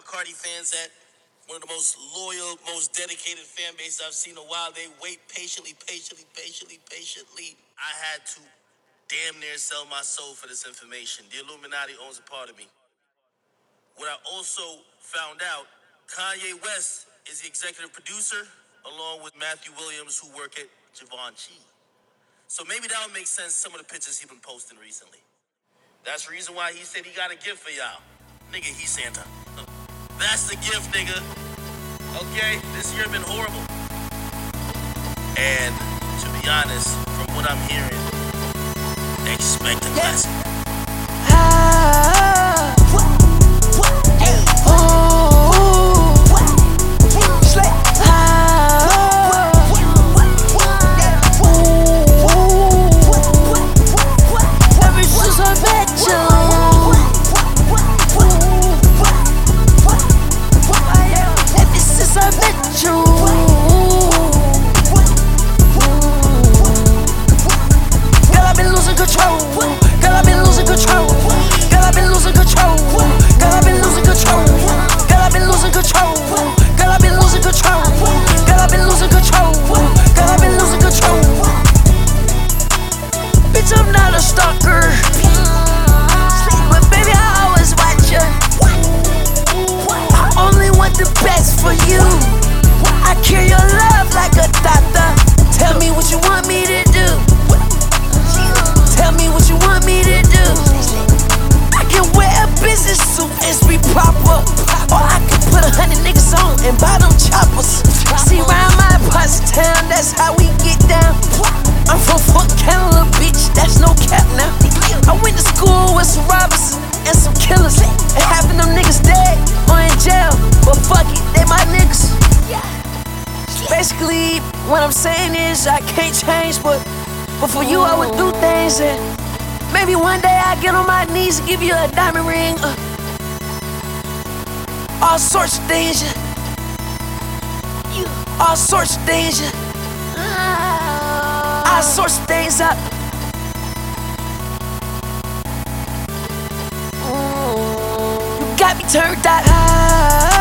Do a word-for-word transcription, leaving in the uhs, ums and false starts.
Cardi fans at? One of the most loyal, most dedicated fan bases I've seen in a while. They wait patiently, patiently, patiently, patiently. I had to damn near sell my soul for this information. The Illuminati owns a part of me. What I also found out, Kanye West is the executive producer, along with Matthew Williams, who work at Givenchy. So maybe that would make sense, some of the pictures he's been posting recently. That's the reason why he said he got a gift for y'all. Nigga, he's Santa. That's the gift, nigga. Okay, this year been horrible. And to be honest, from what I'm hearing, expect a blessing. Ah, oh, slay. Ah, ever since I met you, ever since I met you. Girl, I've been losing control. Girl, I've been losing control. Girl, I've been losing control. Girl, I've been losing control. Girl, I've been losing control. Girl, I've been losing control. Girl, I've been losing control. Girl, I've been losing control. Bitch, I'm not a stalker, but baby, I always watch you. I only want the best for you. I cure your love like a doctor. Tell me what you want me to do. Tell me what you want me to do. I can wear a business suit and be proper, or I can put a hundred niggas on and buy them choppers. See, round my parts of town, that's how we get down. I'm from Fort Canada, bitch, that's no cap now. I went to school with some robbers and some killers, and half of them niggas dead or in jail, but fuck it, they my niggas. Basically, what I'm saying is I can't change, but But for you, I would do things, and maybe one day I get on my knees and give you a diamond ring. Uh, all sorts of things, yeah. All sorts of things, yeah. All sorts of things up. You got me turned out.